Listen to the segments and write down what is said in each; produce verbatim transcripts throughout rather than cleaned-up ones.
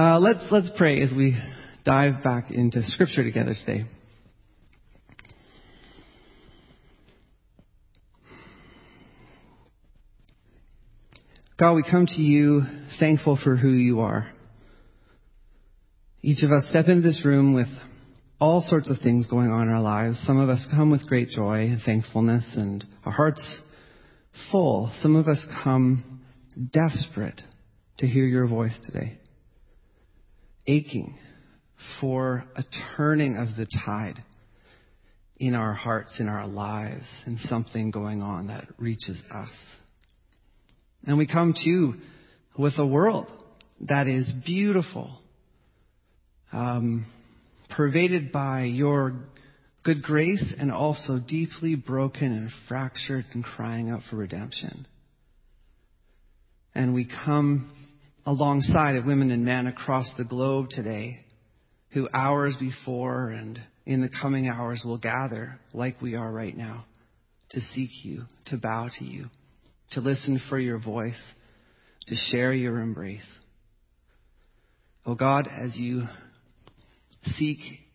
Uh, let's let's pray as we dive back into Scripture together today. God, we come to you thankful for who you are. Each of us step into this room with all sorts of things going on in our lives. Some of us come with great joy and thankfulness and our hearts full. Some of us come desperate to hear your voice today. Aching for a turning of the tide in our hearts, in our lives, and something going on that reaches us. And we come to with a world that is beautiful, um, pervaded by your good grace, and also deeply broken and fractured and crying out for redemption. And we come alongside of women and men across the globe today who hours before and in the coming hours will gather like we are right now to seek you, to bow to you, to listen for your voice, to share your embrace. Oh God, as you seek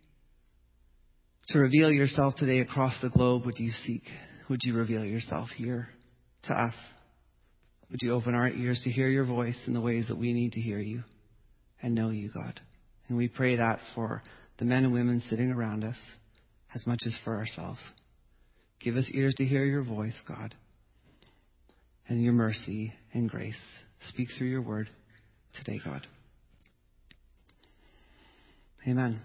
to reveal yourself today across the globe, would you seek, would you reveal yourself here to us? Would you open our ears to hear your voice in the ways that we need to hear you and know you, God? And we pray that for the men and women sitting around us as much as for ourselves. Give us ears to hear your voice, God, and your mercy and grace. Speak through your word today, God. Amen.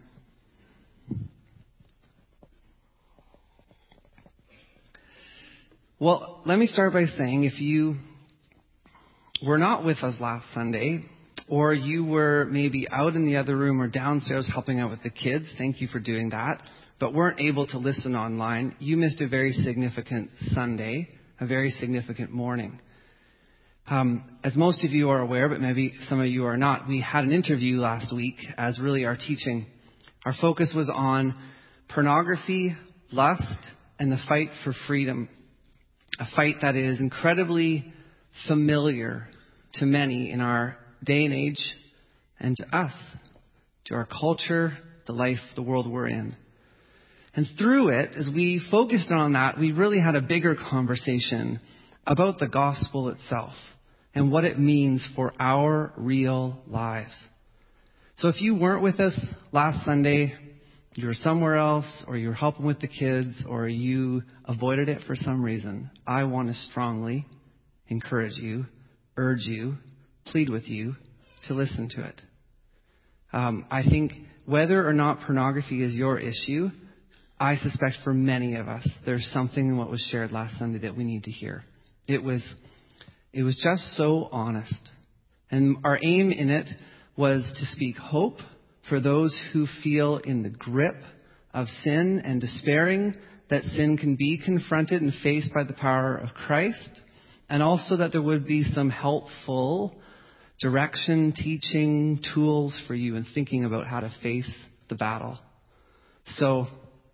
Well, let me start by saying, if you were not with us last Sunday, or you were maybe out in the other room or downstairs helping out with the kids, thank you for doing that, but weren't able to listen online, you missed a very significant Sunday, a very significant morning. Um, as most of you are aware, but maybe some of you are not, we had an interview last week as really our teaching. Our focus was on pornography, lust, and the fight for freedom. A fight that is incredibly familiar to many in our day and age, and to us, to our culture, the life, the world we're in. And through it, as we focused on that, we really had a bigger conversation about the gospel itself and what it means for our real lives. So if you weren't with us last Sunday, you were somewhere else, or you were helping with the kids, or you avoided it for some reason, I want to strongly encourage you, urge you, plead with you to listen to it. Um, I think whether or not pornography is your issue, I suspect for many of us, there's something in what was shared last Sunday that we need to hear. It was, it was just so honest. And our aim in it was to speak hope for those who feel in the grip of sin and despairing that sin can be confronted and faced by the power of Christ. And also that there would be some helpful direction, teaching, tools for you in thinking about how to face the battle. So,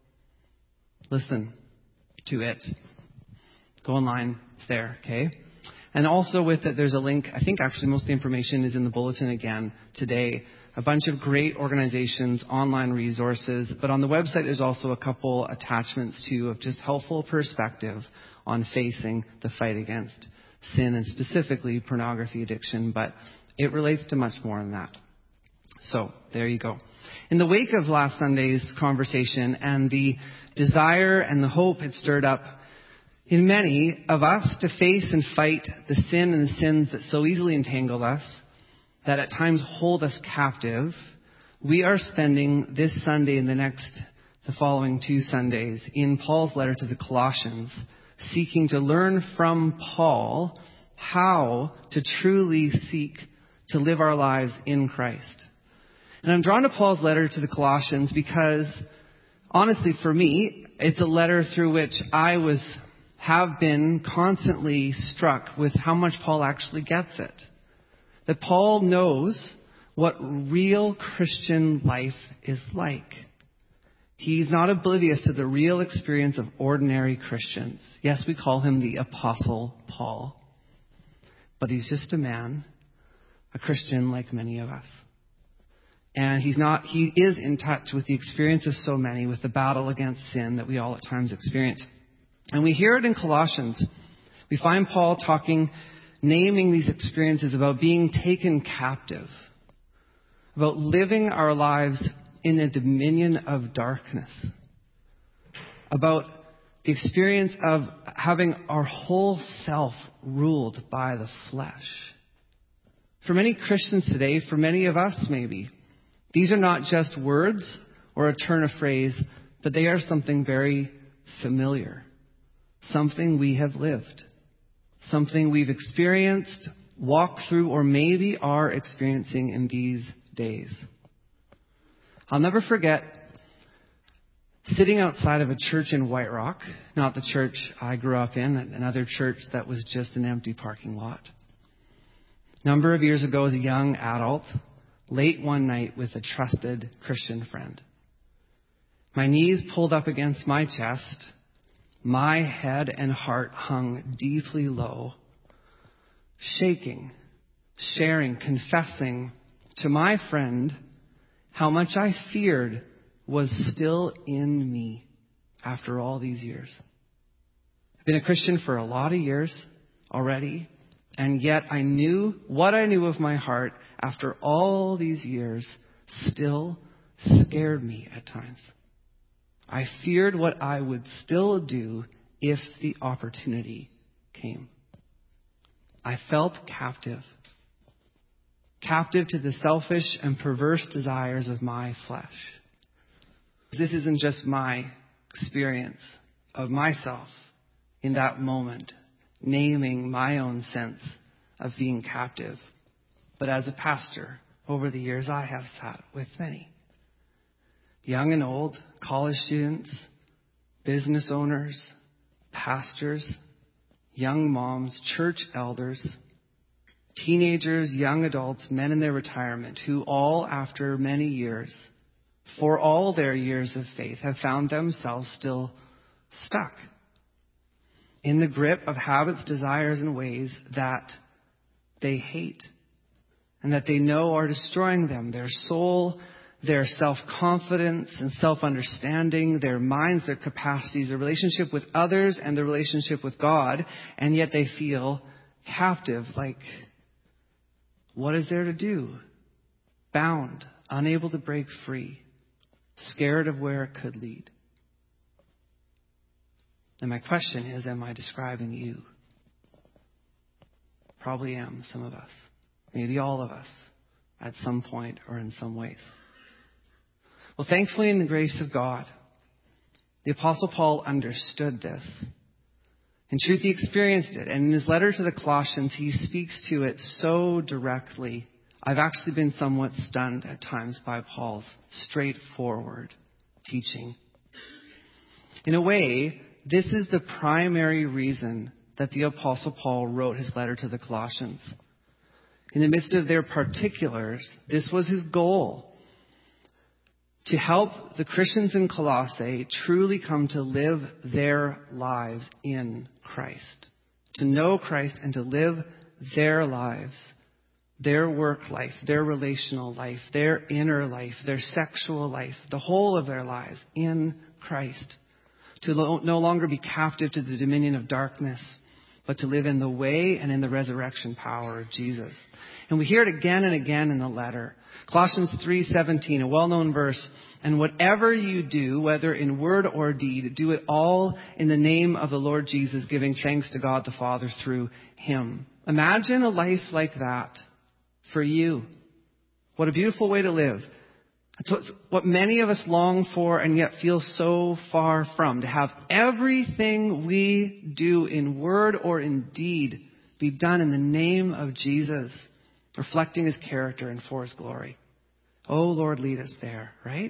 listen to it. Go online. It's there, okay? And also with it, there's a link. I think actually most of the information is in the bulletin again today. A bunch of great organizations, online resources. But on the website, there's also a couple attachments too of just helpful perspective on facing the fight against sin and specifically pornography addiction, but it relates to much more than that. So there you go. In the wake of last Sunday's conversation and the desire and the hope it stirred up in many of us to face and fight the sin and the sins that so easily entangle us, that at times hold us captive, we are spending this Sunday and the next, the following two Sundays in Paul's letter to the Colossians, seeking to learn from Paul how to truly seek to live our lives in Christ. And I'm drawn to Paul's letter to the Colossians because, honestly, for me, it's a letter through which I was, have been constantly struck with how much Paul actually gets it. That Paul knows what real Christian life is like. He's not oblivious to the real experience of ordinary Christians. Yes, we call him the Apostle Paul. But he's just a man, a Christian like many of us. And he's not, he is in touch with the experience of so many, with the battle against sin that we all at times experience. And we hear it in Colossians. We find Paul talking, naming these experiences about being taken captive, about living our lives in a dominion of darkness, about the experience of having our whole self ruled by the flesh. For many Christians today, for many of us maybe, these are not just words or a turn of phrase, but they are something very familiar, something we have lived, something we've experienced, walked through, or maybe are experiencing in these days. I'll never forget sitting outside of a church in White Rock, not the church I grew up in, another church that was just an empty parking lot. A number of years ago as a young adult, late one night with a trusted Christian friend. My knees pulled up against my chest, my head and heart hung deeply low, shaking, sharing, confessing to my friend how much I feared was still in me after all these years. I've been a Christian for a lot of years already, and yet I knew what I knew of my heart after all these years still scared me at times. I feared what I would still do if the opportunity came. I felt captive. Captive to the selfish and perverse desires of my flesh. This isn't just my experience of myself in that moment, naming my own sense of being captive. But as a pastor, over the years, I have sat with many. Young and old, college students, business owners, pastors, young moms, church elders, teenagers, young adults, men in their retirement, who all after many years, for all their years of faith, have found themselves still stuck in the grip of habits, desires, and ways that they hate and that they know are destroying them, their soul, their self-confidence and self-understanding, their minds, their capacities, their relationship with others, and their relationship with God, and yet they feel captive, like, what is there to do? Bound, unable to break free, scared of where it could lead. And my question is, am I describing you? Probably am, some of us. Maybe all of us, at some point or in some ways. Well, thankfully, in the grace of God, the Apostle Paul understood this. In truth, he experienced it. And in his letter to the Colossians, he speaks to it so directly. I've actually been somewhat stunned at times by Paul's straightforward teaching. In a way, this is the primary reason that the Apostle Paul wrote his letter to the Colossians. In the midst of their particulars, this was his goal: to help the Christians in Colossae truly come to live their lives in Christ. To know Christ and to live their lives, their work life, their relational life, their inner life, their sexual life, the whole of their lives in Christ. To lo- no longer be captive to the dominion of darkness, but to live in the way and in the resurrection power of Jesus. And we hear it again and again in the letter. Colossians three seventeen, a well-known verse. And whatever you do, whether in word or deed, do it all in the name of the Lord Jesus, giving thanks to God the Father through him. Imagine a life like that for you. What a beautiful way to live. It's what many of us long for and yet feel so far from. To have everything we do in word or in deed be done in the name of Jesus, reflecting his character and for his glory. Oh, Lord, lead us there, right?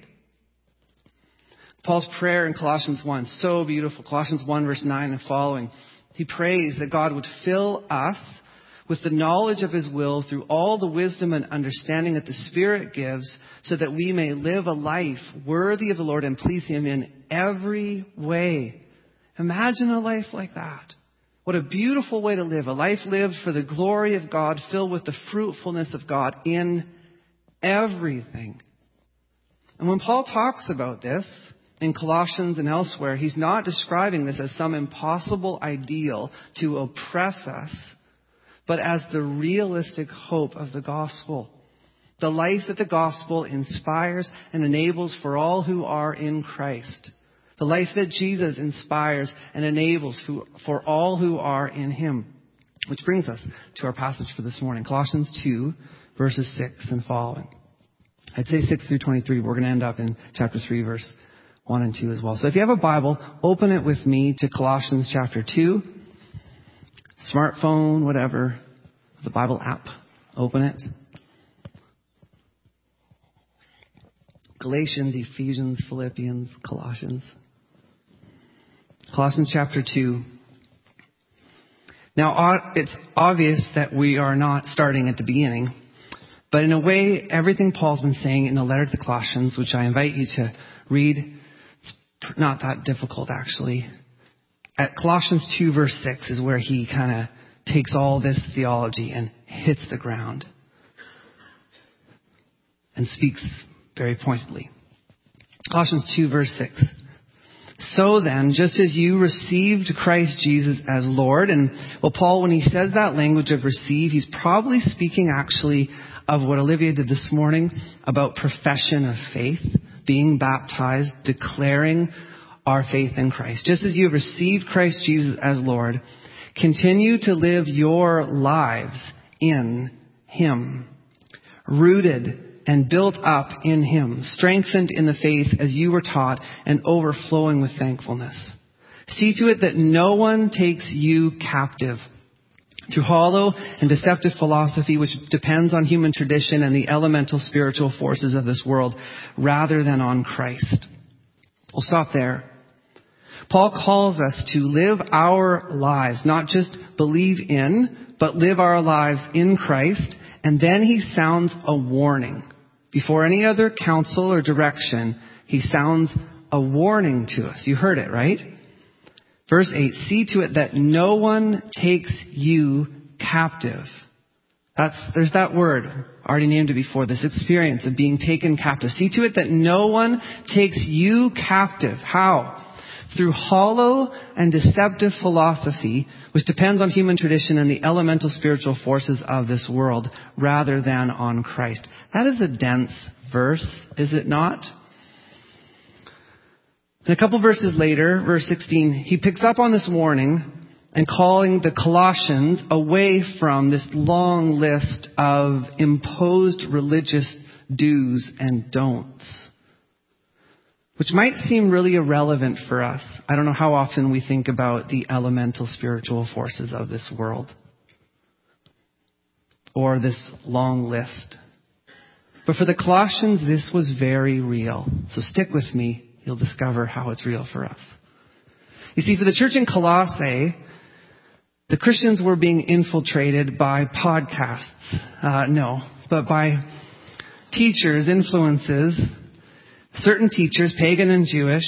Paul's prayer in Colossians one, so beautiful. Colossians one, verse nine and following. He prays that God would fill us with the knowledge of his will through all the wisdom and understanding that the Spirit gives, so that we may live a life worthy of the Lord and please him in every way. Imagine a life like that. What a beautiful way to live. A life lived for the glory of God, filled with the fruitfulness of God in everything. And when Paul talks about this in Colossians and elsewhere, he's not describing this as some impossible ideal to oppress us, but as the realistic hope of the gospel. The life that the gospel inspires and enables for all who are in Christ. The life that Jesus inspires and enables for all who are in him. Which brings us to our passage for this morning, Colossians two, verses six and following. I'd say six through twenty-three. We're going to end up in chapter three, verse one and two as well. So if you have a Bible, open it with me to Colossians chapter two. Smartphone, whatever, the Bible app, open it. Galatians, Ephesians, Philippians, Colossians. Colossians chapter two. Now, it's obvious that we are not starting at the beginning, but in a way, everything Paul's been saying in the letter to the Colossians, which I invite you to read, it's not that difficult actually. At Colossians two verse six is where he kind of takes all this theology and hits the ground and speaks very pointedly. Colossians two verse six. So then, just as you received Christ Jesus as Lord, and well, Paul, when he says that language of receive, he's probably speaking actually of what Olivia did this morning about profession of faith, being baptized, declaring our faith in Christ. Just as you have received Christ Jesus as Lord, continue to live your lives in him, rooted and built up in him, strengthened in the faith as you were taught, and overflowing with thankfulness. See to it that no one takes you captive through hollow and deceptive philosophy, which depends on human tradition and the elemental spiritual forces of this world, rather than on Christ. We'll stop there. Paul calls us to live our lives, not just believe in, but live our lives in Christ. And then he sounds a warning. Before any other counsel or direction, he sounds a warning to us. You heard it, right? Verse eight, see to it that no one takes you captive. That's, there's that word. I already named it before. This experience of being taken captive. See to it that no one takes you captive. How? Through hollow and deceptive philosophy, which depends on human tradition and the elemental spiritual forces of this world, rather than on Christ. That is a dense verse, is it not? And a couple verses later, verse sixteen, he picks up on this warning and calling the Colossians away from this long list of imposed religious do's and don'ts, which might seem really irrelevant for us. I don't know how often we think about the elemental spiritual forces of this world or this long list. But for the Colossians, this was very real. So stick with me. You'll discover how it's real for us. You see, for the church in Colossae, the Christians were being infiltrated by podcasts. Uh, no, but by teachers, influences, certain teachers, pagan and Jewish,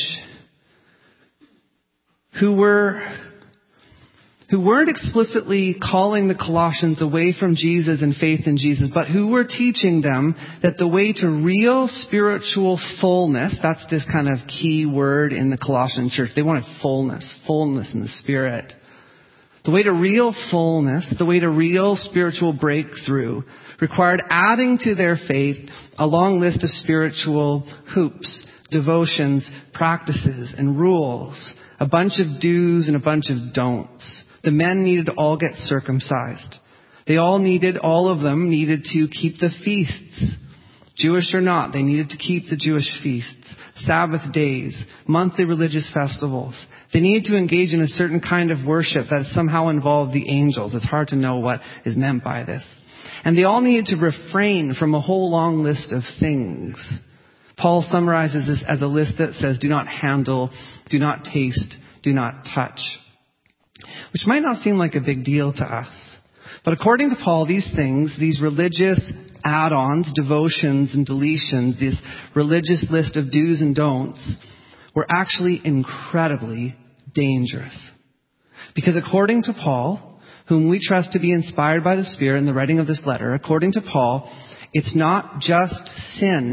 who were who weren't explicitly calling the Colossians away from Jesus and faith in Jesus, but who were teaching them that the way to real spiritual fullness, that's this kind of key word in the Colossian church. They wanted fullness, fullness in the Spirit. The way to real fullness, the way to real spiritual breakthrough required adding to their faith a long list of spiritual hoops, devotions, practices, and rules. A bunch of do's and a bunch of don'ts. The men needed to all get circumcised. They all needed, all of them needed to keep the feasts. Jewish or not, they needed to keep the Jewish feasts, Sabbath days, monthly religious festivals. They needed to engage in a certain kind of worship that somehow involved the angels. It's hard to know what is meant by this. And they all needed to refrain from a whole long list of things. Paul summarizes this as a list that says, do not handle, do not taste, do not touch. Which might not seem like a big deal to us. But according to Paul, these things, these religious add-ons, devotions and deletions, this religious list of do's and don'ts, were actually incredibly dangerous. Because according to Paul, whom we trust to be inspired by the Spirit in the writing of this letter, according to Paul, it's not just sin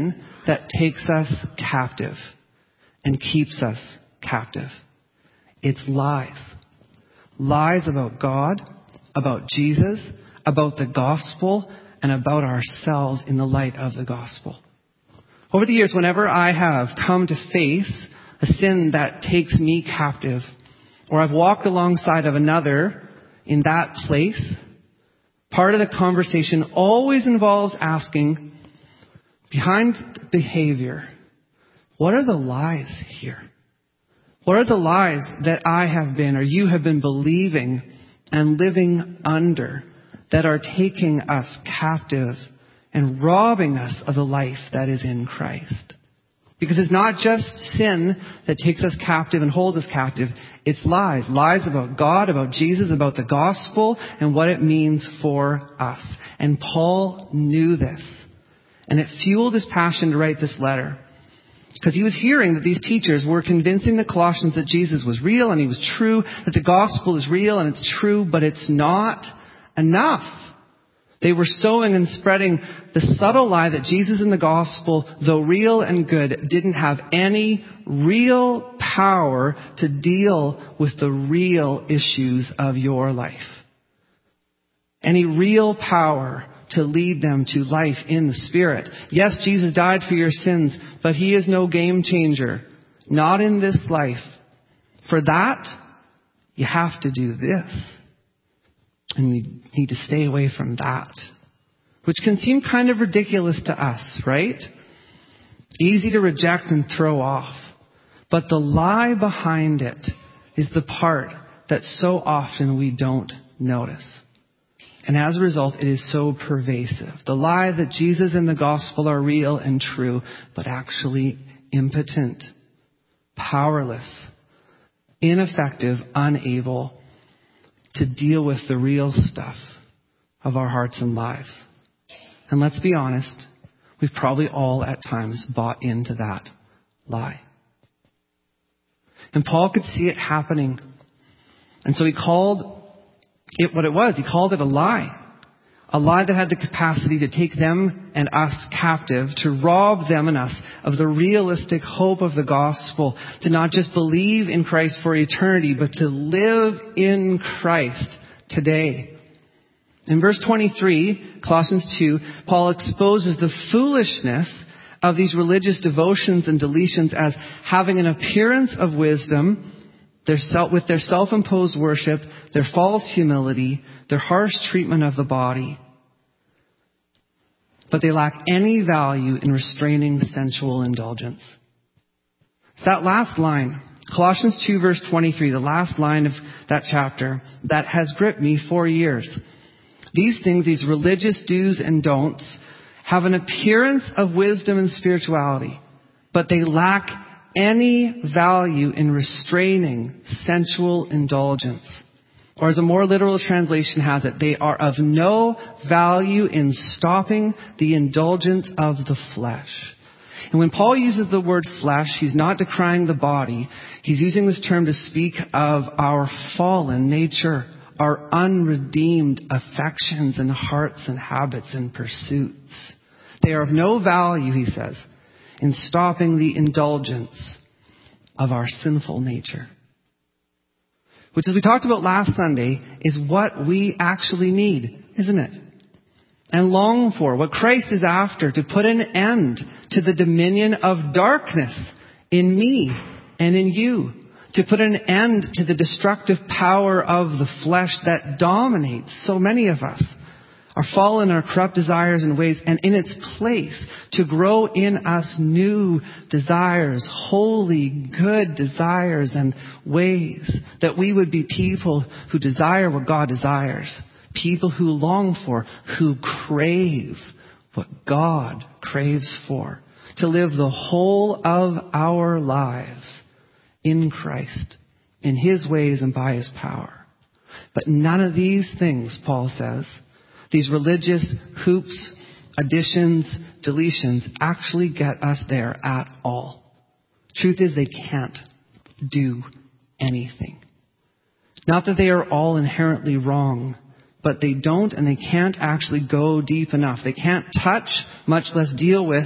that takes us captive and keeps us captive? It's lies. Lies about God, about Jesus, about the gospel, and about ourselves in the light of the gospel. Over the years, whenever I have come to face a sin that takes me captive, or I've walked alongside of another in that place, part of the conversation always involves asking, behind behavior, what are the lies here? What are the lies that I have been or you have been believing and living under that are taking us captive and robbing us of the life that is in Christ? Because it's not just sin that takes us captive and holds us captive. It's lies. Lies about God, about Jesus, about the gospel, and what it means for us. And Paul knew this. And it fueled his passion to write this letter. Because he was hearing that these teachers were convincing the Colossians that Jesus was real and he was true, that the gospel is real and it's true, but it's not enough. They were sowing and spreading the subtle lie that Jesus and the gospel, though real and good, didn't have any real power to deal with the real issues of your life. Any real power to lead them to life in the Spirit. Yes, Jesus died for your sins, but he is no game changer. Not in this life. For that, you have to do this. And you need to stay away from that. Which can seem kind of ridiculous to us, right? Easy to reject and throw off. But the lie behind it is the part that so often we don't notice. And as a result, it is so pervasive. The lie that Jesus and the gospel are real and true, but actually impotent, powerless, ineffective, unable to deal with the real stuff of our hearts and lives. And let's be honest, we've probably all at times bought into that lie. And Paul could see it happening. And so he called it what it was. He called it a lie. A lie that had the capacity to take them and us captive, to rob them and us of the realistic hope of the gospel, to not just believe in Christ for eternity, but to live in Christ today. In verse twenty-three, Colossians two, Paul exposes the foolishness of these religious devotions and deletions as having an appearance of wisdom, their self, with their self-imposed worship, their false humility, their harsh treatment of the body. But they lack any value in restraining sensual indulgence. It's that last line, Colossians two verse twenty-three, the last line of that chapter, that has gripped me for years. These things, these religious do's and don'ts, have an appearance of wisdom and spirituality, but they lack any value in restraining sensual indulgence. Or as a more literal translation has it, they are of no value in stopping the indulgence of the flesh. And when Paul uses the word flesh, he's not decrying the body. He's using this term to speak of our fallen nature, our unredeemed affections and hearts and habits and pursuits. They are of no value, he says, in stopping the indulgence of our sinful nature. Which, as we talked about last Sunday, is what we actually need, isn't it? And long for, what Christ is after, to put an end to the dominion of darkness in me and in you. To put an end to the destructive power of the flesh that dominates so many of us. Our fallen, our corrupt desires and ways, and in its place, to grow in us new desires, holy, good desires and ways, that we would be people who desire what God desires, people who long for, who crave what God craves for, to live the whole of our lives in Christ, in His ways and by His power. But none of these things, Paul says, these religious hoops, additions, deletions, actually get us there at all. Truth is, they can't do anything. Not that they are all inherently wrong, but they don't and they can't actually go deep enough. They can't touch, much less deal with,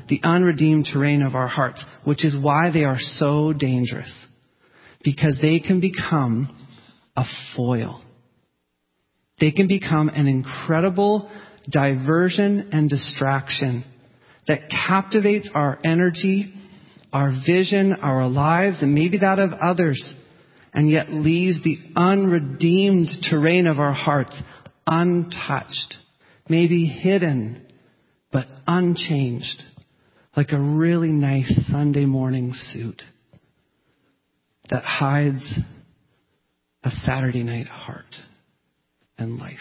the unredeemed terrain of our hearts, which is why they are so dangerous. Because they can become a foil. They can become an incredible diversion and distraction that captivates our energy, our vision, our lives, and maybe that of others, and yet leaves the unredeemed terrain of our hearts untouched, maybe hidden, but unchanged, like a really nice Sunday morning suit that hides a Saturday night heart and life.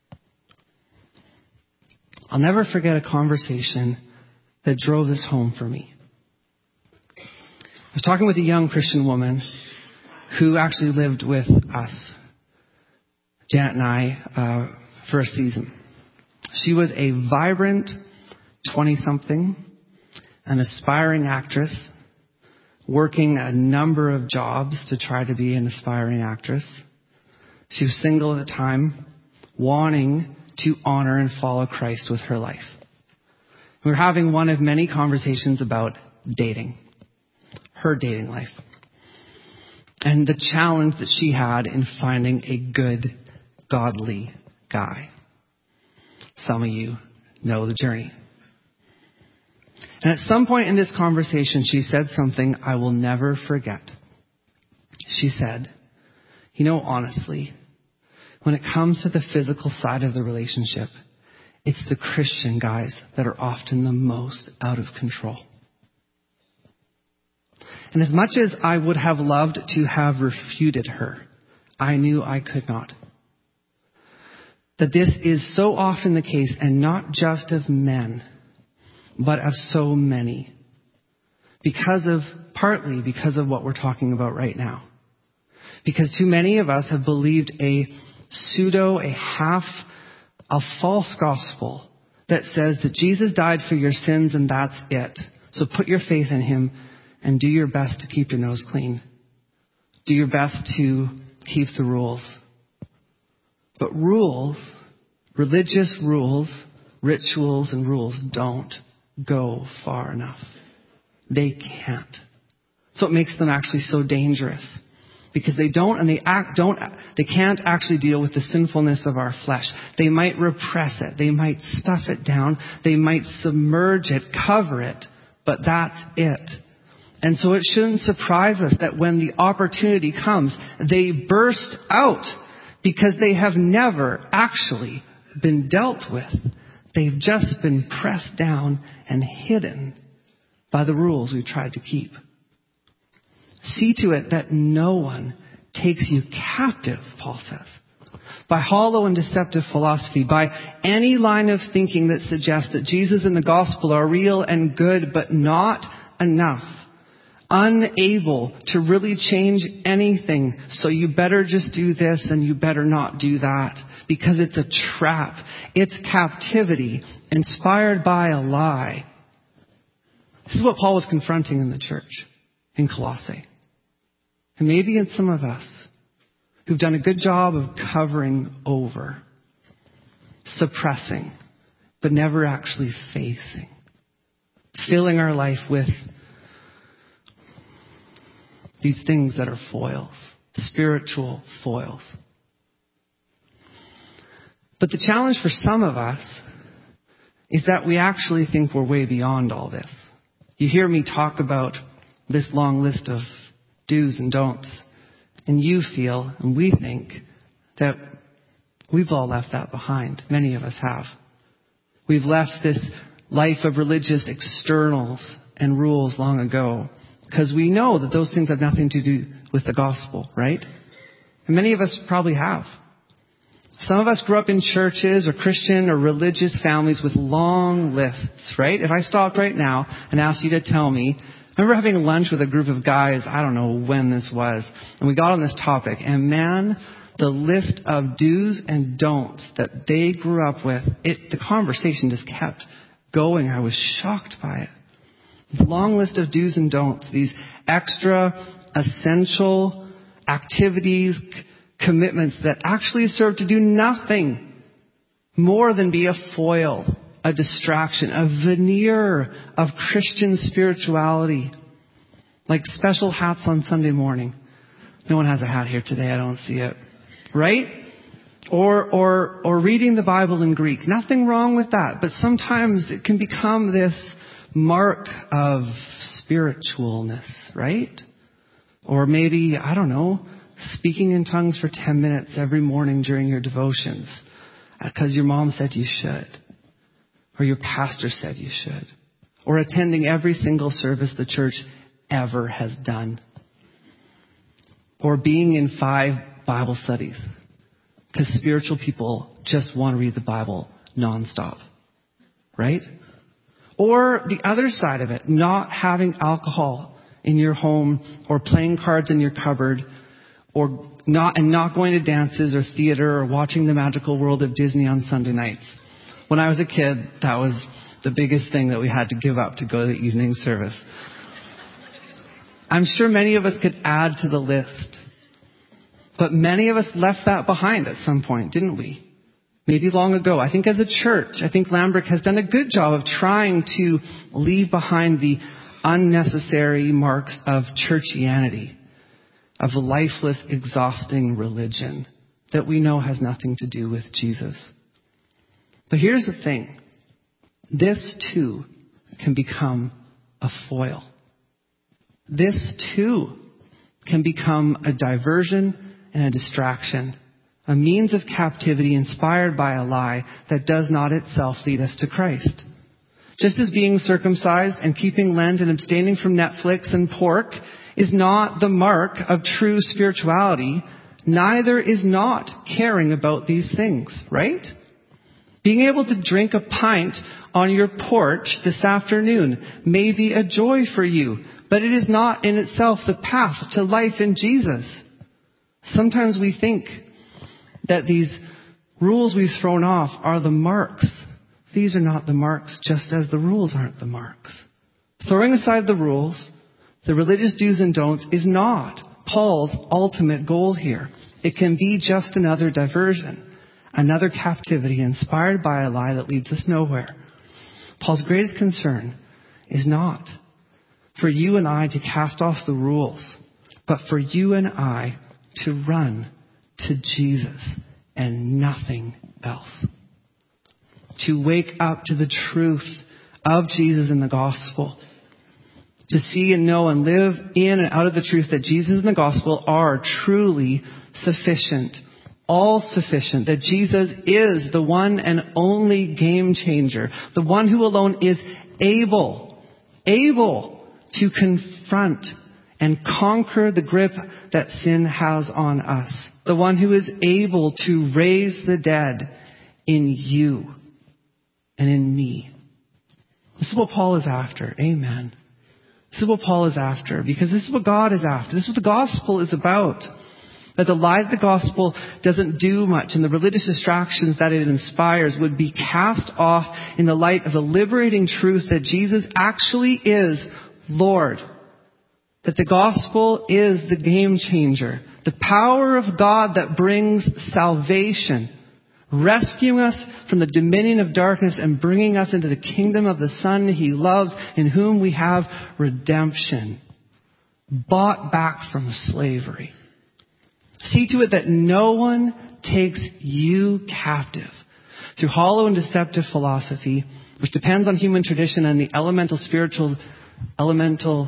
I'll never forget a conversation that drove this home for me. I was talking with a young Christian woman who actually lived with us, Janet and I, uh, for a season. She was a vibrant twenty-something, an aspiring actress, working a number of jobs to try to be an aspiring actress. She was single at the time, wanting to honor and follow Christ with her life. We were having one of many conversations about dating, her dating life, and the challenge that she had in finding a good, godly guy. Some of you know the journey. And at some point in this conversation, she said something I will never forget. She said, you know, honestly, when it comes to the physical side of the relationship, it's the Christian guys that are often the most out of control. And as much as I would have loved to have refuted her, I knew I could not. That this is so often the case, and not just of men, but of so many. Because of, partly because of what we're talking about right now. Because too many of us have believed a pseudo, a half, a false gospel that says that Jesus died for your sins and that's it. So put your faith in him and do your best to keep your nose clean. Do your best to keep the rules. But rules, religious rules, rituals and rules don't go far enough. They can't. So it makes them actually so dangerous. Because they don't and they act don't they can't actually deal with the sinfulness of our flesh. They might repress it, they might stuff it down, they might submerge it, cover it, but that's it. And so it shouldn't surprise us that when the opportunity comes, they burst out because they have never actually been dealt with. They've just been pressed down and hidden by the rules we tried to keep. See to it that no one takes you captive, Paul says, by hollow and deceptive philosophy, by any line of thinking that suggests that Jesus and the gospel are real and good, but not enough. Unable to really change anything. So you better just do this and you better not do that. Because it's a trap. It's captivity inspired by a lie. This is what Paul was confronting in the church in Colossae. And maybe in some of us who've done a good job of covering over, suppressing, but never actually facing. Filling our life with these things that are foils, spiritual foils. But the challenge for some of us is that we actually think we're way beyond all this. You hear me talk about this long list of do's and don'ts, and you feel, and we think, that we've all left that behind. Many of us have. We've left this life of religious externals and rules long ago, because we know that those things have nothing to do with the gospel, right? And many of us probably have. Some of us grew up in churches or Christian or religious families with long lists, right? If I stopped right now and asked you to tell me, I remember having lunch with a group of guys, I don't know when this was, and we got on this topic, and man, the list of do's and don'ts that they grew up with, it, the conversation just kept going. I was shocked by it. The long list of do's and don'ts, these extra essential activities, commitments that actually serve to do nothing more than be a foil a distraction, a veneer of Christian spirituality, like special hats on Sunday morning. No one has a hat here today. I don't see it. Right? Or, or, or reading the Bible in Greek. Nothing wrong with that. But sometimes it can become this mark of spiritualness, right? Or maybe, I don't know, speaking in tongues for ten minutes every morning during your devotions because your mom said you should. Or your pastor said you should. Or attending every single service the church ever has done. Or being in five Bible studies. Because spiritual people just want to read the Bible nonstop. Right? Or the other side of it, not having alcohol in your home or playing cards in your cupboard or not and not going to dances or theater or watching the magical world of Disney on Sunday nights. When I was a kid, that was the biggest thing that we had to give up to go to the evening service. I'm sure many of us could add to the list. But many of us left that behind at some point, didn't we? Maybe long ago. I think as a church, I think Lambert has done a good job of trying to leave behind the unnecessary marks of churchianity, of a lifeless, exhausting religion that we know has nothing to do with Jesus. But here's the thing. This too can become a foil. This too can become a diversion and a distraction, a means of captivity inspired by a lie that does not itself lead us to Christ. Just as being circumcised and keeping Lent and abstaining from Netflix and pork is not the mark of true spirituality, neither is not caring about these things, right? Being able to drink a pint on your porch this afternoon may be a joy for you, but it is not in itself the path to life in Jesus. Sometimes we think that these rules we've thrown off are the marks. These are not the marks, just as the rules aren't the marks. Throwing aside the rules, the religious do's and don'ts, is not Paul's ultimate goal here. It can be just another diversion, another captivity inspired by a lie that leads us nowhere. Paul's greatest concern is not for you and I to cast off the rules, but for you and I to run to Jesus and nothing else. To wake up to the truth of Jesus in the gospel. To see and know and live in and out of the truth that Jesus and the gospel are truly sufficient. All sufficient. That Jesus is the one and only game changer. The one who alone is able, able to confront and conquer the grip that sin has on us. The one who is able to raise the dead in you and in me. This is what Paul is after. Amen. This is what Paul is after, because this is what God is after. This is what the gospel is about. That the lie of the gospel doesn't do much, and the religious distractions that it inspires would be cast off in the light of the liberating truth that Jesus actually is Lord. That the gospel is the game changer. The power of God that brings salvation. Rescuing us from the dominion of darkness and bringing us into the kingdom of the Son He loves, in whom we have redemption. Bought back from slavery. See to it that no one takes you captive through hollow and deceptive philosophy, which depends on human tradition and the elemental spiritual, elemental,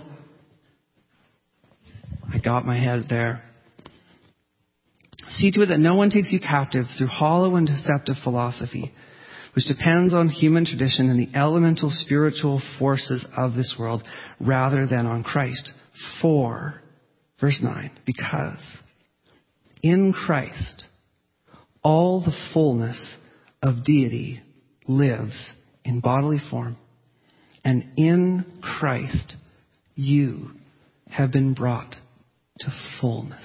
I got my head there. See to it that no one takes you captive through hollow and deceptive philosophy, which depends on human tradition and the elemental spiritual forces of this world, rather than on Christ. For, verse nine, because in Christ, all the fullness of deity lives in bodily form. And in Christ, you have been brought to fullness.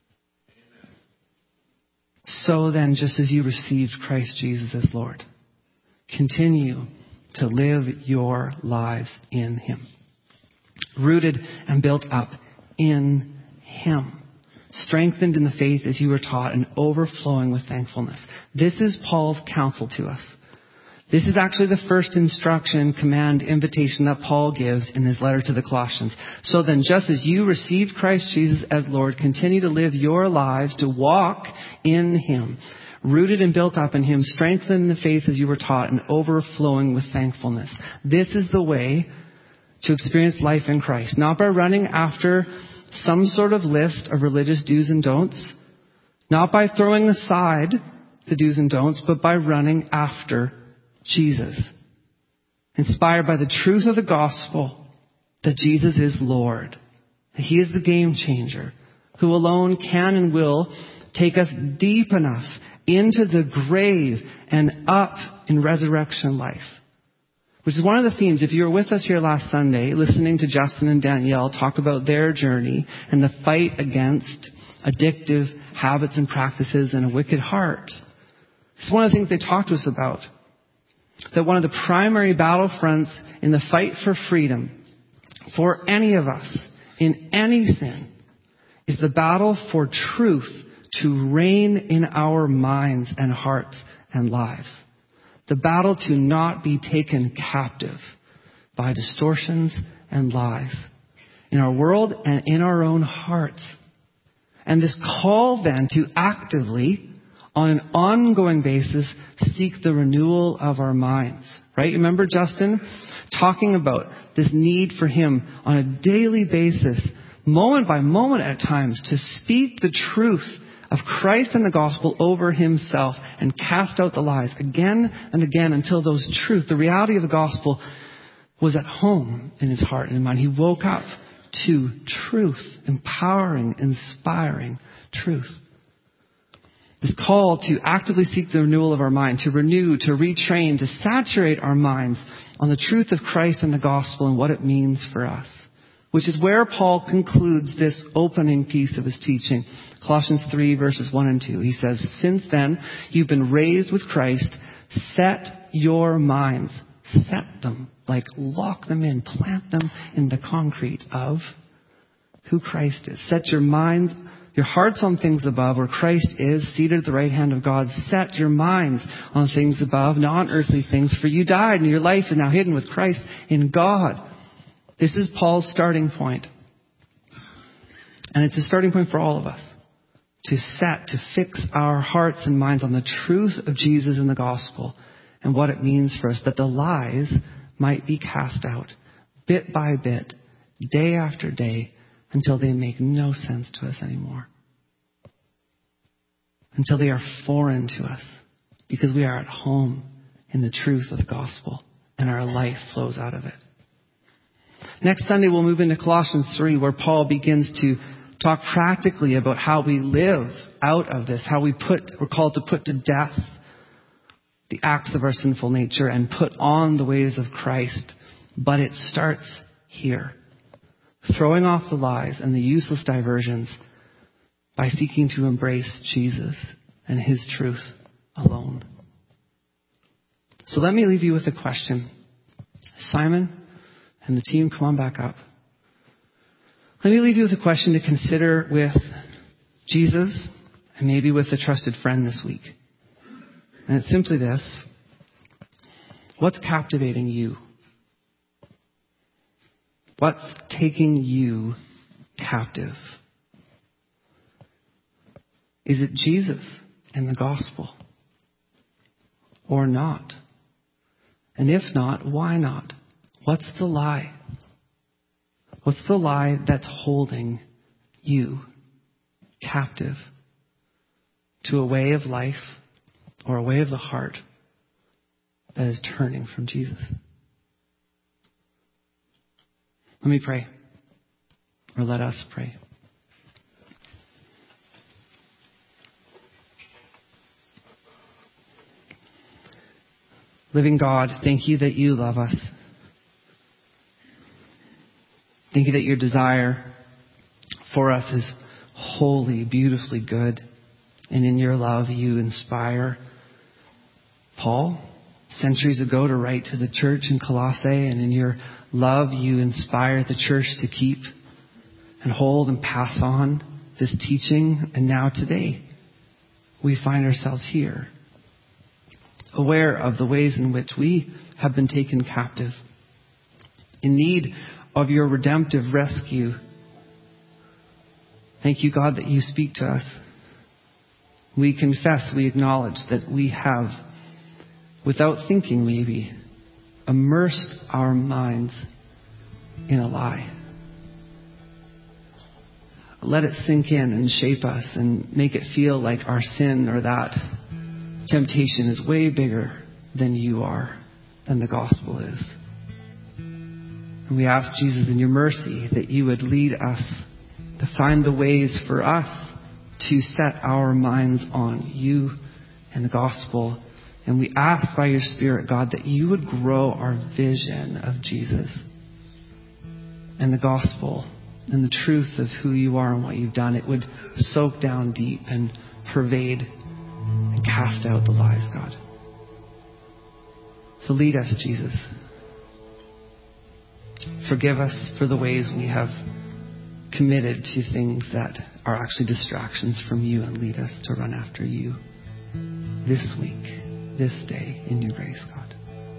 So then, just as you received Christ Jesus as Lord, continue to live your lives in Him. Rooted and built up in Him. Strengthened in the faith as you were taught and overflowing with thankfulness. This is Paul's counsel to us. This is actually the first instruction, command, invitation that Paul gives in his letter to the Colossians. So then, just as you received Christ Jesus as Lord, continue to live your lives, to walk in Him, rooted and built up in Him, strengthened in the faith as you were taught, and overflowing with thankfulness. This is the way to experience life in Christ. Not by running after some sort of list of religious do's and don'ts. Not by throwing aside the do's and don'ts, but by running after Jesus. Inspired by the truth of the gospel that Jesus is Lord. That He is the game changer, who alone can and will take us deep enough into the grave and up in resurrection life. Which is one of the themes. If you were with us here last Sunday, listening to Justin and Danielle talk about their journey and the fight against addictive habits and practices and a wicked heart. It's one of the things they talked to us about. That one of the primary battlefronts in the fight for freedom for any of us in any sin is the battle for truth to reign in our minds and hearts and lives. The battle to not be taken captive by distortions and lies in our world and in our own hearts. And this call then to actively, on an ongoing basis, seek the renewal of our minds. Right? Remember Justin talking about this need for him on a daily basis, moment by moment at times, to speak the truth of Christ and the gospel over himself and cast out the lies again and again until those truth, the reality of the gospel, was at home in his heart and mind. He woke up to truth, empowering, inspiring truth. This call to actively seek the renewal of our mind, to renew, to retrain, to saturate our minds on the truth of Christ and the gospel and what it means for us. Which is where Paul concludes this opening piece of his teaching. Colossians three verses one and two. He says, since then you've been raised with Christ, set your minds, set them, like lock them in, plant them in the concrete of who Christ is. Set your minds, your hearts on things above, where Christ is, seated at the right hand of God. Set your minds on things above, not on earthly things, for you died and your life is now hidden with Christ in God. This is Paul's starting point. And it's a starting point for all of us. To set, to fix our hearts and minds on the truth of Jesus and the gospel and what it means for us, that the lies might be cast out bit by bit, day after day, until they make no sense to us anymore. Until they are foreign to us, because we are at home in the truth of the gospel and our life flows out of it. Next Sunday, we'll move into Colossians three, where Paul begins to talk practically about how we live out of this, how we put, we're called to put to death the acts of our sinful nature and put on the ways of Christ. But it starts here. Throwing off the lies and the useless diversions by seeking to embrace Jesus and His truth alone. So let me leave you with a question. Simon and the team, come on back up. Let me leave you with a question to consider with Jesus and maybe with a trusted friend this week. And it's simply this. What's captivating you? What's taking you captive? Is it Jesus and the gospel? Or not? And if not, why not? What's the lie? What's the lie that's holding you captive to a way of life or a way of the heart that is turning from Jesus? Let me pray. Or let us pray. Living God, thank you that you love us. Thank you that your desire for us is wholly, beautifully good. And in your love, you inspire Paul centuries ago to write to the church in Colossae. And in your love, you inspire the church to keep and hold and pass on this teaching. And now today, we find ourselves here, aware of the ways in which we have been taken captive, in need of your redemptive rescue. Thank you, God, that you speak to us. We confess, we acknowledge that we have, without thinking maybe, immersed our minds in a lie. Let it sink in and shape us and make it feel like our sin or that temptation is way bigger than you are, than the gospel is. And we ask, Jesus, in your mercy, that you would lead us to find the ways for us to set our minds on you and the gospel. And we ask by your Spirit, God, that you would grow our vision of Jesus and the gospel and the truth of who you are and what you've done. It would soak down deep and pervade and cast out the lies, God. So lead us, Jesus. Forgive us for the ways we have committed to things that are actually distractions from you, and lead us to run after you this week, this day, in your grace, God.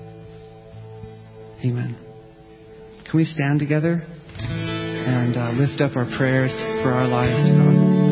Amen. Can we stand together and uh, lift up our prayers for our lives to God?